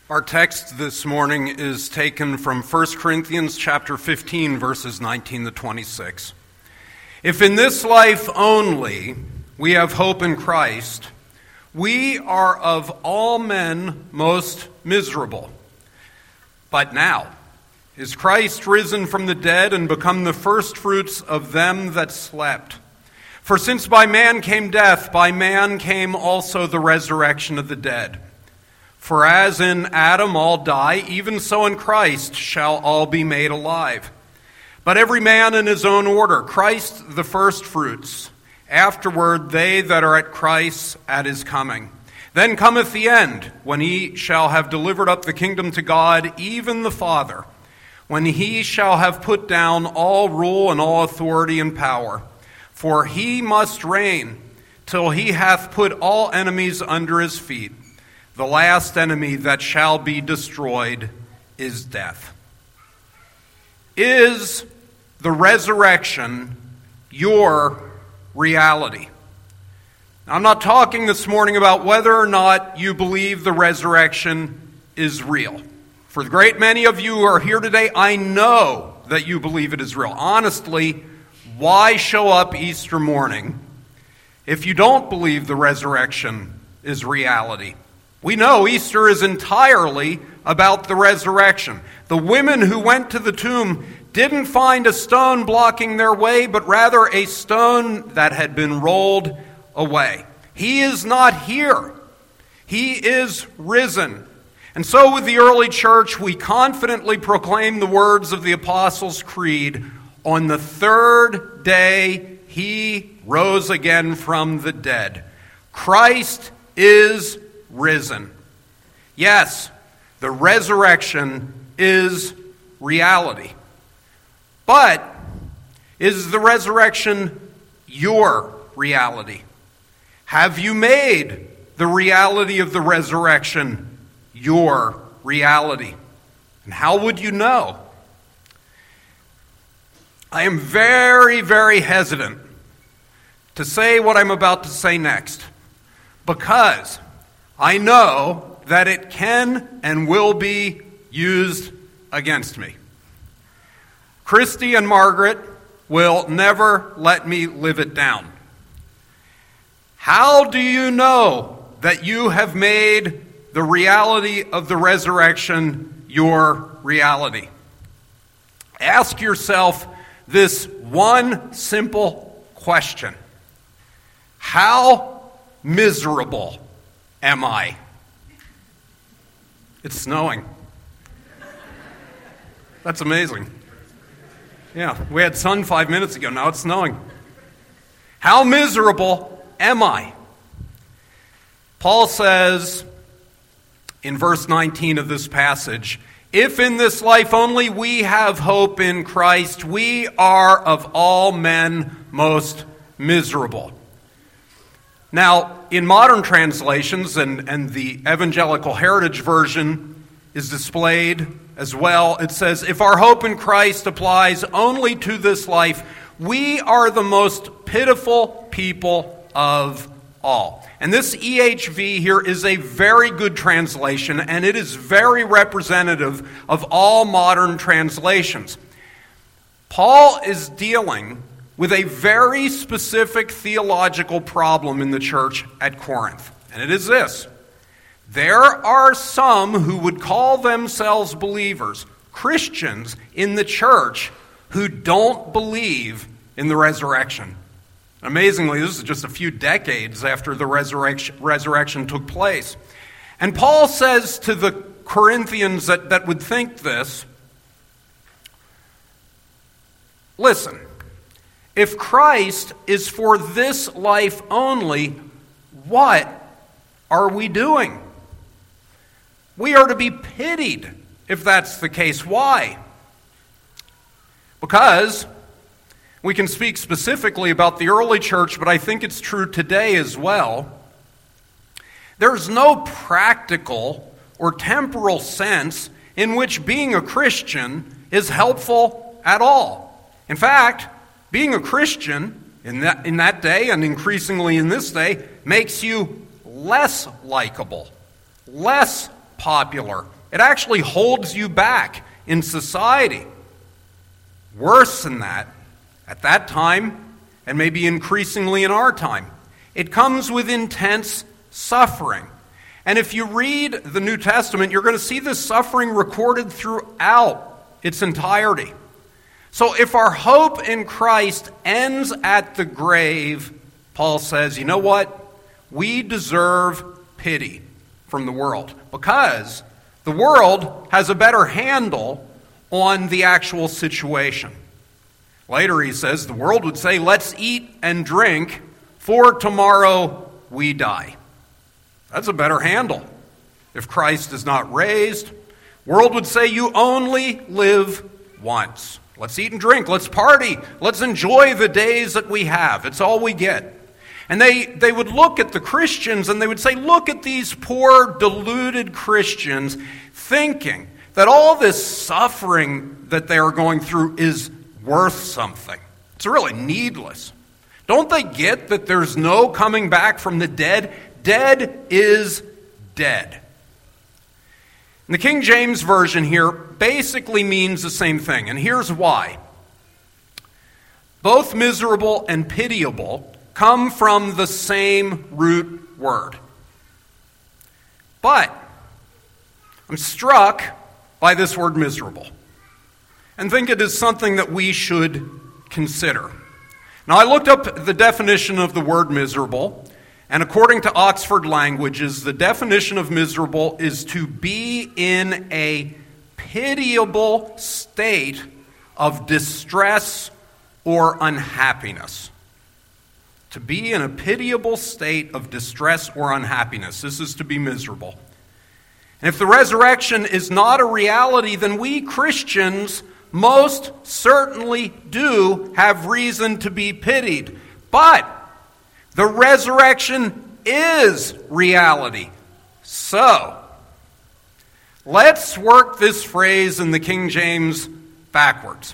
Our text this morning is taken from 1 Corinthians chapter 15, verses 19 to 26. If in this life only we have hope in Christ, we are of all men most miserable. But now is Christ risen from the dead and become the firstfruits of them that slept. For since by man came death, by man came also the resurrection of the dead. For as in Adam all die, even so in Christ shall all be made alive. But every man in his own order, Christ the firstfruits, afterward they that are at Christ at his coming. Then cometh the end, when he shall have delivered up the kingdom to God, even the Father, when he shall have put down all rule and all authority and power. For he must reign till he hath put all enemies under his feet. The last enemy that shall be destroyed is death. Is the resurrection your reality? Now, I'm not talking this morning about whether or not you believe the resurrection is real. For the great many of you who are here today, I know that you believe it is real. Honestly, why show up Easter morning if you don't believe the resurrection is reality? We know Easter is entirely about the resurrection. The women who went to the tomb didn't find a stone blocking their way, but rather a stone that had been rolled away. He is not here. He is risen. And so with the early church, we confidently proclaim the words of the Apostles' Creed, on the third day he rose again from the dead. Christ is risen. Yes, the resurrection is reality. But is the resurrection your reality? Have you made the reality of the resurrection your reality? And how would you know? I am very, very hesitant to say what I'm about to say next, because I know that it can and will be used against me. Christy and Margaret will never let me live it down. How do you know that you have made the reality of the resurrection your reality? Ask yourself this one simple question. How miserable am I? It's snowing. That's amazing. Yeah, we had sun 5 minutes ago. Now it's snowing. How miserable am I? Paul says in verse 19 of this passage, if in this life only we have hope in Christ, we are of all men most miserable. Now, in modern translations, and the Evangelical Heritage Version is displayed as well, it says, if our hope in Christ applies only to this life, we are the most pitiful people of all. And this EHV here is a very good translation, and it is very representative of all modern translations. Paul is dealing with a very specific theological problem in the church at Corinth. And it is this. There are some who would call themselves believers, Christians in the church, who don't believe in the resurrection. Amazingly, this is just a few decades after the resurrection took place. And Paul says to the Corinthians that would think this, listen, if Christ is for this life only, what are we doing? We are to be pitied if that's the case. Why? Because we can speak specifically about the early church, but I think it's true today as well. There's no practical or temporal sense in which being a Christian is helpful at all. In fact, being a Christian in that day, and increasingly in this day, makes you less likable, less popular, It actually holds you back in society. Worse than that, at that time, and maybe increasingly in our time, it comes with intense suffering. And if you read the New Testament, you're going to see this suffering recorded throughout its entirety. So if our hope in Christ ends at the grave, Paul says, you know what? We deserve pity from the world because the world has a better handle on the actual situation. Later he says, the world would say, let's eat and drink, for tomorrow we die. That's a better handle. If Christ is not raised, world would say, you only live once. Let's eat and drink. Let's party. Let's enjoy the days that we have. It's all we get. And they would look at the Christians and they would say, look at these poor, deluded Christians thinking that all this suffering that they are going through is worth something. It's really needless. Don't they get that there's no coming back from the dead? Dead is dead. And the King James Version here basically means the same thing, and here's why. Both miserable and pitiable come from the same root word. But I'm struck by this word miserable and think it is something that we should consider. Now, I looked up the definition of the word miserable, and according to Oxford Languages, the definition of miserable is to be in a pitiable state of distress or unhappiness. To be in a pitiable state of distress or unhappiness. This is to be miserable. And if the resurrection is not a reality, then we Christians most certainly do have reason to be pitied. But the resurrection is reality. So, let's work this phrase in the King James backwards.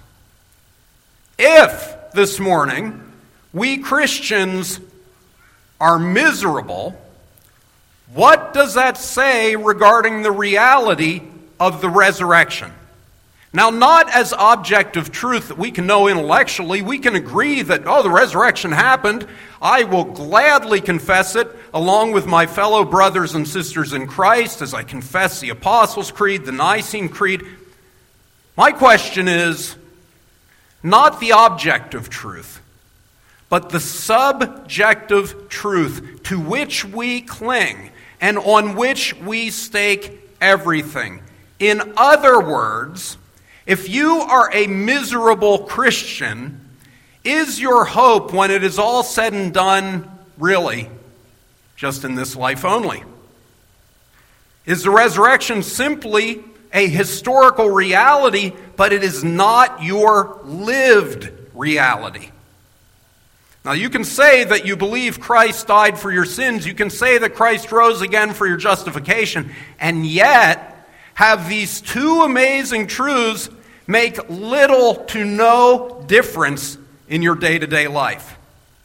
If this morning we Christians are miserable, what does that say regarding the reality of the resurrection? Now, not as objective truth that we can know intellectually. We can agree that, the resurrection happened. I will gladly confess it along with my fellow brothers and sisters in Christ as I confess the Apostles' Creed, the Nicene Creed. My question is not the objective truth, but the subjective truth to which we cling and on which we stake everything. In other words, if you are a miserable Christian, is your hope, when it is all said and done, really just in this life only? Is the resurrection simply a historical reality, but it is not your lived reality? Now, you can say that you believe Christ died for your sins. You can say that Christ rose again for your justification, and yet have these two amazing truths make little to no difference in your day-to-day life.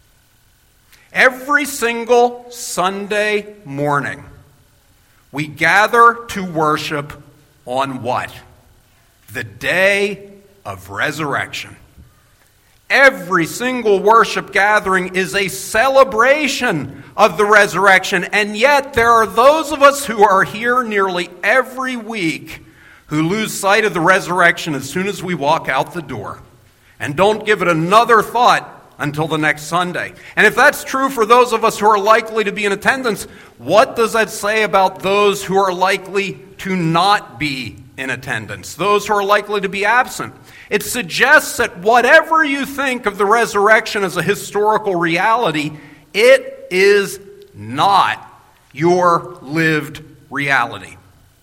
Every single Sunday morning, we gather to worship on what? The day of resurrection. Every single worship gathering is a celebration of the resurrection, and yet there are those of us who are here nearly every week who lose sight of the resurrection as soon as we walk out the door and don't give it another thought until the next Sunday. And if that's true for those of us who are likely to be in attendance, what does that say about those who are likely to not be in attendance, those who are likely to be absent? It suggests that whatever you think of the resurrection as a historical reality, it is not your lived reality.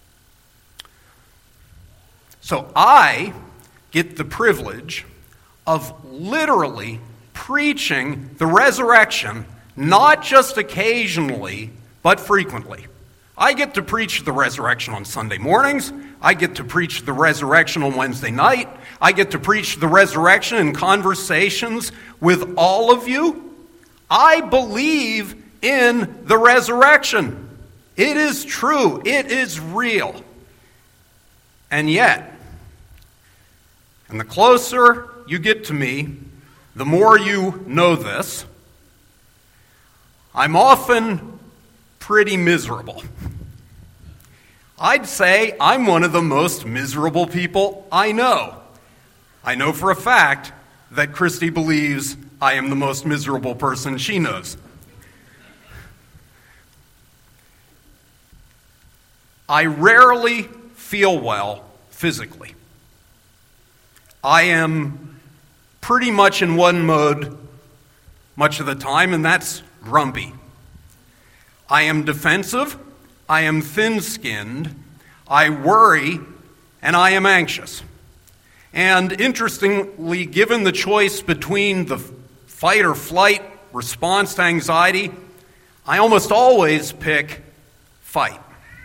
So I get the privilege of literally preaching the resurrection, not just occasionally, but frequently. I get to preach the resurrection on Sunday mornings. I get to preach the resurrection on Wednesday night. I get to preach the resurrection in conversations with all of you. I believe in the resurrection. It is true. It is real. And yet, and the closer you get to me, the more you know this, I'm often pretty miserable. I'd say I'm one of the most miserable people I know. I know for a fact that Christy believes I am the most miserable person she knows. I rarely feel well physically. I am pretty much in one mode much of the time, and that's grumpy. I am defensive, I am thin-skinned, I worry, and I am anxious. And interestingly, given the choice between the fight or flight response to anxiety, I almost always pick fight.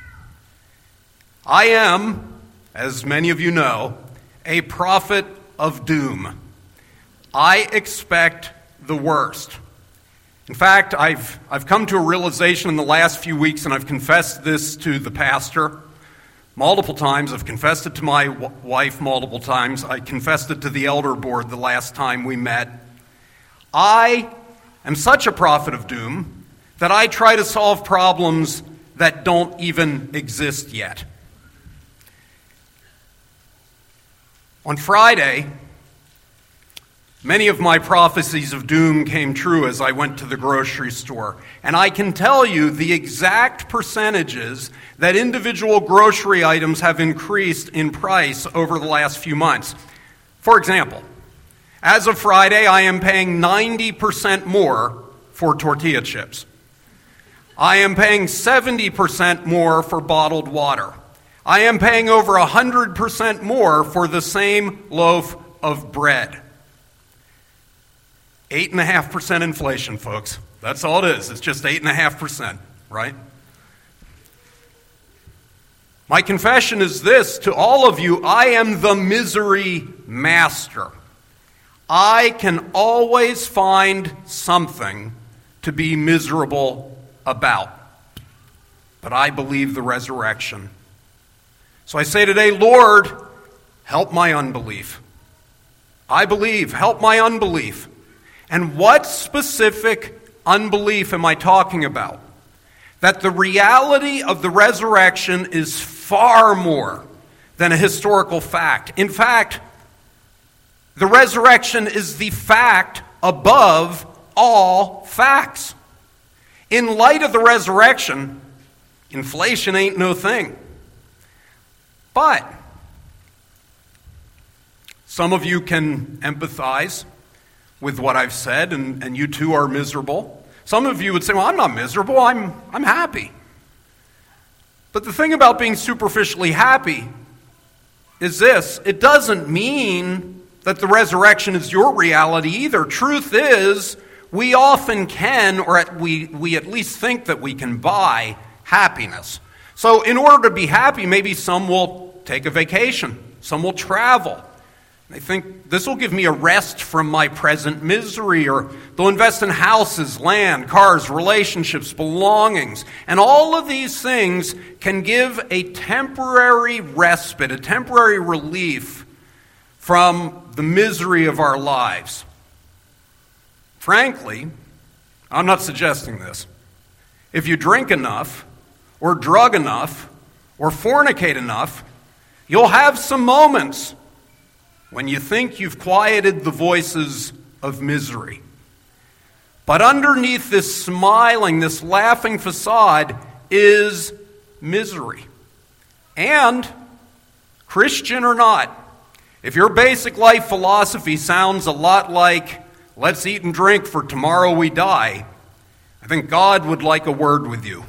I am, as many of you know, a prophet of doom. I expect the worst. In fact, I've come to a realization in the last few weeks, and I've confessed this to the pastor multiple times. I've confessed it to my wife multiple times. I confessed it to the elder board the last time we met. I am such a prophet of doom that I try to solve problems that don't even exist yet. On Friday, many of my prophecies of doom came true as I went to the grocery store. And I can tell you the exact percentages that individual grocery items have increased in price over the last few months. For example, as of Friday, I am paying 90% more for tortilla chips. I am paying 70% more for bottled water. I am paying over 100% more for the same loaf of bread. 8.5% inflation, folks. That's all it is. It's just 8.5%, right? My confession is this to all of you: I am the misery master. I can always find something to be miserable about. But I believe the resurrection. So I say today, Lord, help my unbelief. I believe, help my unbelief. And what specific unbelief am I talking about? That the reality of the resurrection is far more than a historical fact. In fact, the resurrection is the fact above all facts. In light of the resurrection, inflation ain't no thing. But some of you can empathize with what I've said, and you too are miserable. Some of you would say, well, I'm not miserable, I'm happy. But the thing about being superficially happy is this: it doesn't mean that the resurrection is your reality either. Truth is, we often can, or we at least think that we can buy happiness. So in order to be happy, maybe some will take a vacation, some will travel. They think, this will give me a rest from my present misery, or they'll invest in houses, land, cars, relationships, belongings. And all of these things can give a temporary respite, a temporary relief from the misery of our lives. Frankly, I'm not suggesting this. If you drink enough, or drug enough, or fornicate enough, you'll have some moments when you think you've quieted the voices of misery. But underneath this smiling, this laughing facade is misery. And, Christian or not, if your basic life philosophy sounds a lot like, let's eat and drink for tomorrow we die, I think God would like a word with you.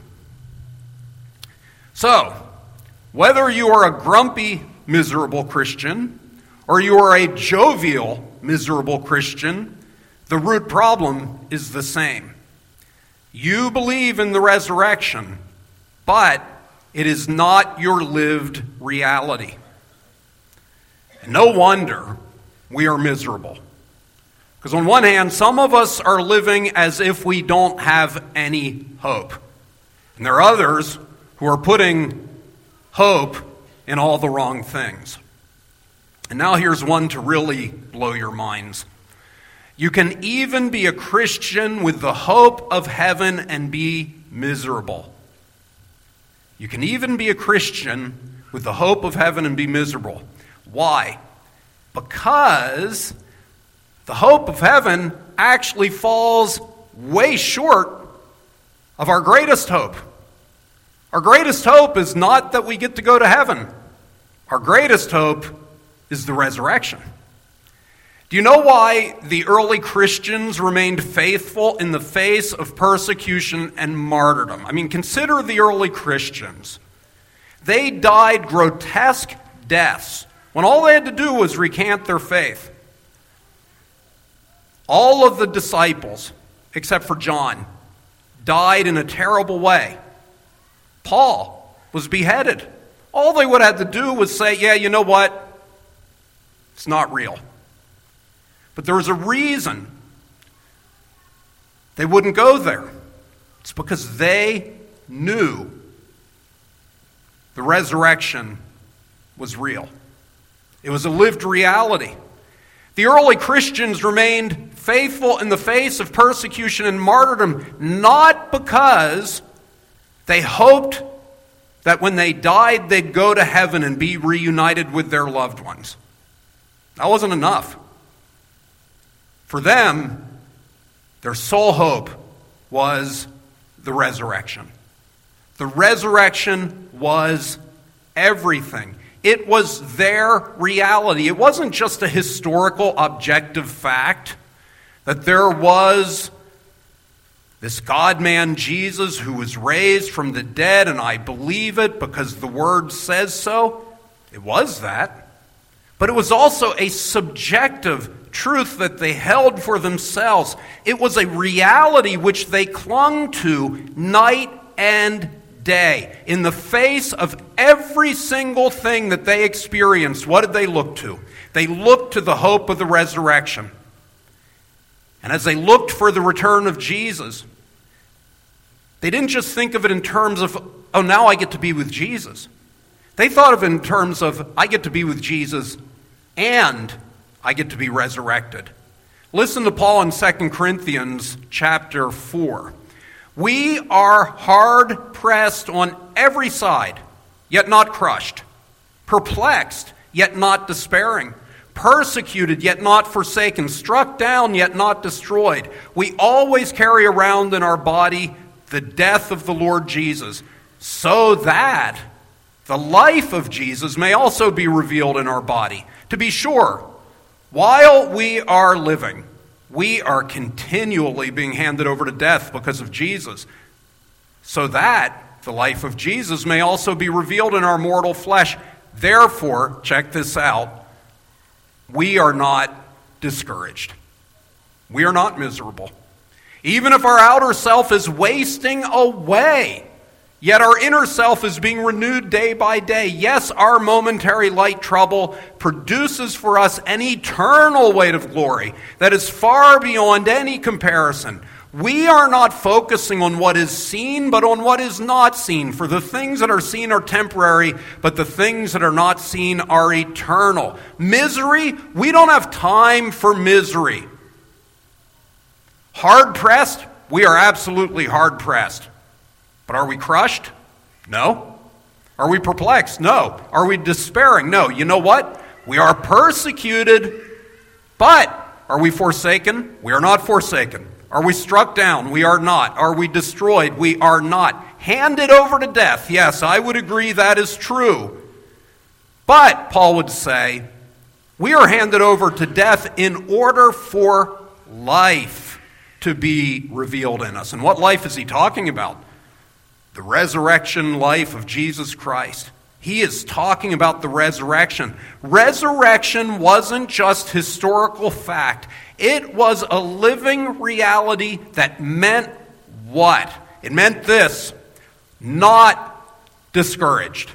So, whether you are a grumpy, miserable Christian, or you are a jovial, miserable Christian, the root problem is the same. You believe in the resurrection, but it is not your lived reality. And no wonder we are miserable. Because on one hand, some of us are living as if we don't have any hope. And there are others who are putting hope in all the wrong things. And now here's one to really blow your minds. You can even be a Christian with the hope of heaven and be miserable. You can even be a Christian with the hope of heaven and be miserable. Why? Because the hope of heaven actually falls way short of our greatest hope. Our greatest hope is not that we get to go to heaven. Our greatest hope is the resurrection. Do you know why the early Christians remained faithful in the face of persecution and martyrdom? I mean, consider the early Christians. They died grotesque deaths when all they had to do was recant their faith. All of the disciples, except for John, died in a terrible way. Paul was beheaded. All they would have to do was say, yeah, you know what? It's not real. But there was a reason they wouldn't go there. It's because they knew the resurrection was real. It was a lived reality. The early Christians remained faithful in the face of persecution and martyrdom, not because they hoped that when they died they'd go to heaven and be reunited with their loved ones. That wasn't enough. For them, their sole hope was the resurrection. The resurrection was everything. It was their reality. It wasn't just a historical, objective fact that there was this God-man Jesus who was raised from the dead, and I believe it because the Word says so. It was that. But it was also a subjective truth that they held for themselves. It was a reality which they clung to night and day. In the face of every single thing that they experienced, what did they look to? They looked to the hope of the resurrection. And as they looked for the return of Jesus, they didn't just think of it in terms of, oh, now I get to be with Jesus. They thought of it in terms of, I get to be with Jesus and I get to be resurrected. Listen to Paul in 2 Corinthians chapter 4. We are hard pressed on every side, yet not crushed. Perplexed, yet not despairing. Persecuted, yet not forsaken. Struck down, yet not destroyed. We always carry around in our body the death of the Lord Jesus, so that the life of Jesus may also be revealed in our body. To be sure, while we are living, we are continually being handed over to death because of Jesus, so that the life of Jesus may also be revealed in our mortal flesh. Therefore, check this out, we are not discouraged. We are not miserable. Even if our outer self is wasting away, yet our inner self is being renewed day by day. Yes, our momentary light trouble produces for us an eternal weight of glory that is far beyond any comparison. We are not focusing on what is seen, but on what is not seen. For the things that are seen are temporary, but the things that are not seen are eternal. Misery, we don't have time for misery. Hard-pressed, we are absolutely hard-pressed. But are we crushed? No. Are we perplexed? No. Are we despairing? No. You know what? We are persecuted, but are we forsaken? We are not forsaken. Are we struck down? We are not. Are we destroyed? We are not. Handed over to death? Yes, I would agree that is true. But, Paul would say, we are handed over to death in order for life to be revealed in us. And what life is he talking about? The resurrection life of Jesus Christ. He is talking about the resurrection. Resurrection wasn't just historical fact. It was a living reality that meant what? It meant this: not discouraged,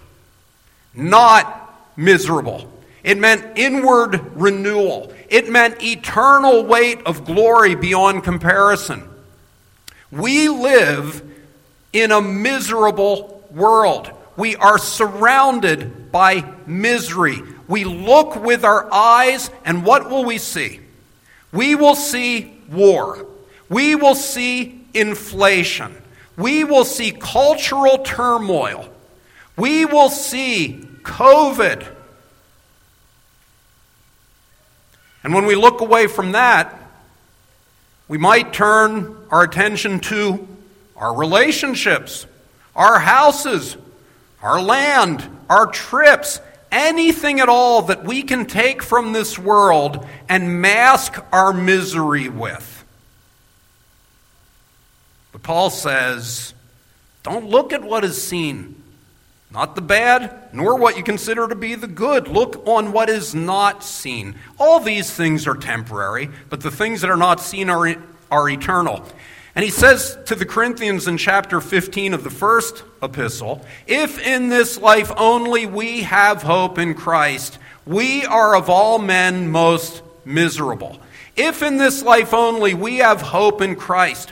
not miserable. It meant inward renewal. It meant eternal weight of glory beyond comparison. We live in a miserable world. we are surrounded by misery. We look with our eyes, and what will we see? We will see war. We will see inflation. We will see cultural turmoil. We will see COVID. And when we look away from that, we might turn our attention to our relationships, our houses, our land, our trips, anything at all that we can take from this world and mask our misery with. But Paul says, don't look at what is seen, not the bad, nor what you consider to be the good. Look on what is not seen. All these things are temporary, but the things that are not seen are eternal. And he says to the Corinthians in chapter 15 of the first epistle, if in this life only we have hope in Christ, we are of all men most miserable. If in this life only we have hope in Christ,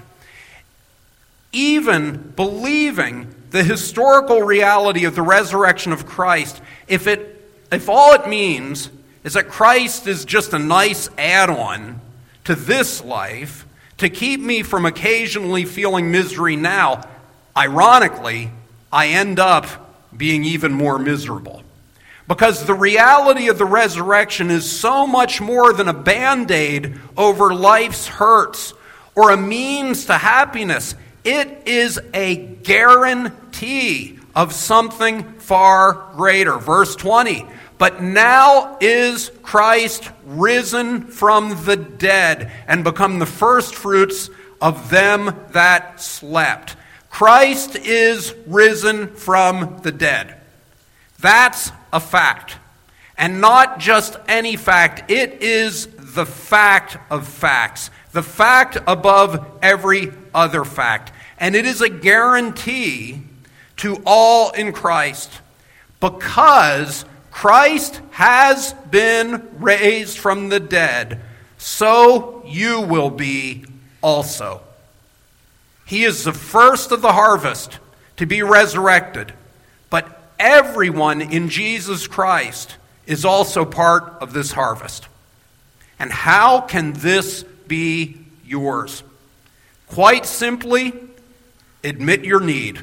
even believing the historical reality of the resurrection of Christ, if all it means is that Christ is just a nice add-on to this life, to keep me from occasionally feeling misery now, ironically, I end up being even more miserable. Because the reality of the resurrection is so much more than a Band-Aid over life's hurts or a means to happiness. It is a guarantee of something far greater. Verse 20, but now is Christ risen from the dead and become the firstfruits of them that slept. Christ is risen from the dead. That's a fact. And not just any fact. It is the fact of facts. The fact above every other fact. And it is a guarantee to all in Christ, because Christ has been raised from the dead, so you will be also. He is the first of the harvest to be resurrected, but everyone in Jesus Christ is also part of this harvest. And how can this be yours? Quite simply, admit your need.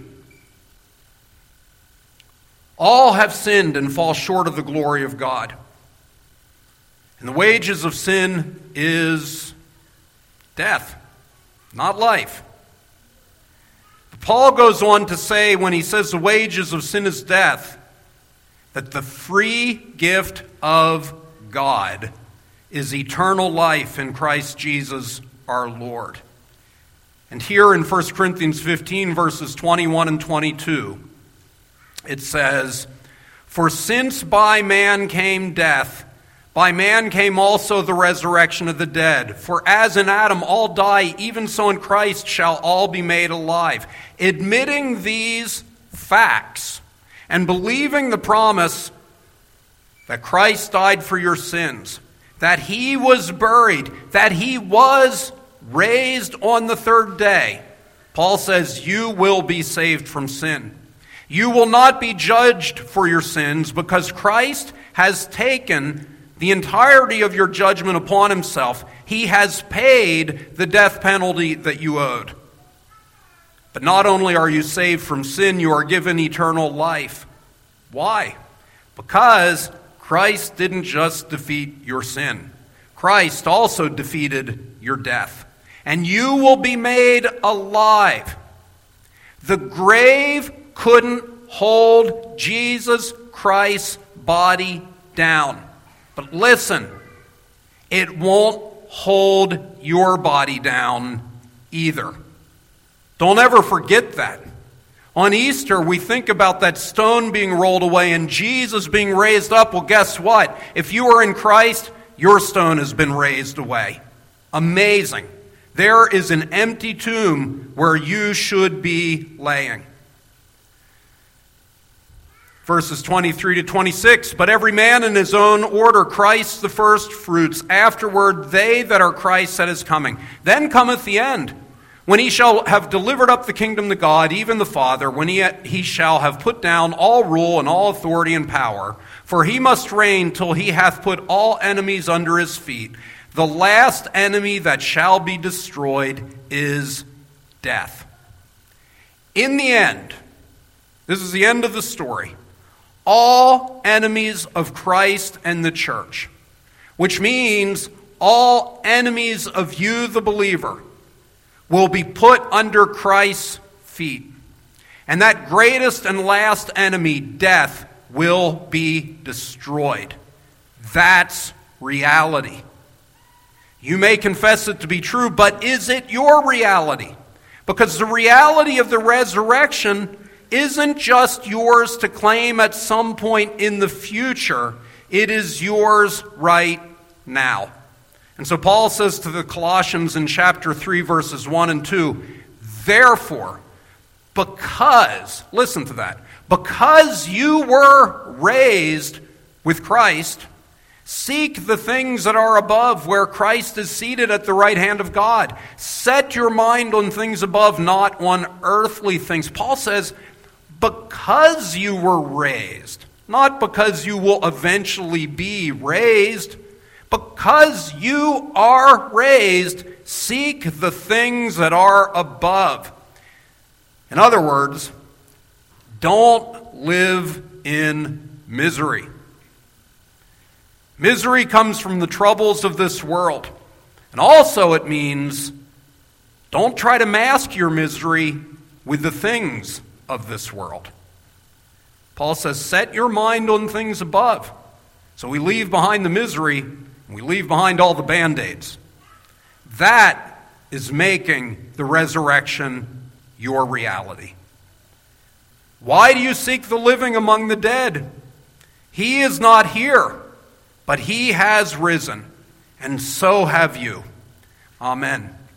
All have sinned and fall short of the glory of God. And the wages of sin is death, not life. But Paul goes on to say, when he says the wages of sin is death, that the free gift of God is eternal life in Christ Jesus our Lord. And here in 1 Corinthians 15, verses 21 and 22, it says, for since by man came death, by man came also the resurrection of the dead. For as in Adam all die, even so in Christ shall all be made alive. Admitting these facts and believing the promise that Christ died for your sins, that he was buried, that he was raised on the third day, Paul says you will be saved from sin. You will not be judged for your sins because Christ has taken the entirety of your judgment upon himself. He has paid the death penalty that you owed. But not only are you saved from sin, you are given eternal life. Why? Because Christ didn't just defeat your sin. Christ also defeated your death. And you will be made alive. The grave couldn't hold Jesus Christ's body down. But listen, it won't hold your body down either. Don't ever forget that. On Easter, we think about that stone being rolled away and Jesus being raised up. Well, guess what? If you are in Christ, your stone has been raised away. Amazing. There is an empty tomb where you should be laying. Verses 23 to 26, but every man in his own order, Christ the first fruits, afterward they that are Christ's at his coming. Then cometh the end, When he shall have delivered up the kingdom to God, even the Father, when he shall have put down all rule and all authority and power, for he must reign till he hath put all enemies under his feet. The last enemy that shall be destroyed is death. In the end, this is the end of the story, all enemies of Christ and the church, which means all enemies of you, the believer, will be put under Christ's feet. And that greatest and last enemy, death, will be destroyed. That's reality. You may confess it to be true, but is it your reality? Because the reality of the resurrection isn't just yours to claim at some point in the future. It is yours right now. And so Paul says to the Colossians in chapter 3, verses 1 and 2, therefore, because, listen to that, because you were raised with Christ, seek the things that are above, where Christ is seated at the right hand of God. Set your mind on things above, not on earthly things. Paul says, because you were raised, not because you will eventually be raised, because you are raised, seek the things that are above. In other words, don't live in misery. Misery comes from the troubles of this world. And also it means don't try to mask your misery with the things of this world. Paul says, set your mind on things above. So we leave behind the misery, we leave behind all the Band-Aids. That is making the resurrection your reality. Why do you seek the living among the dead? He is not here, but he has risen, and so have you. Amen.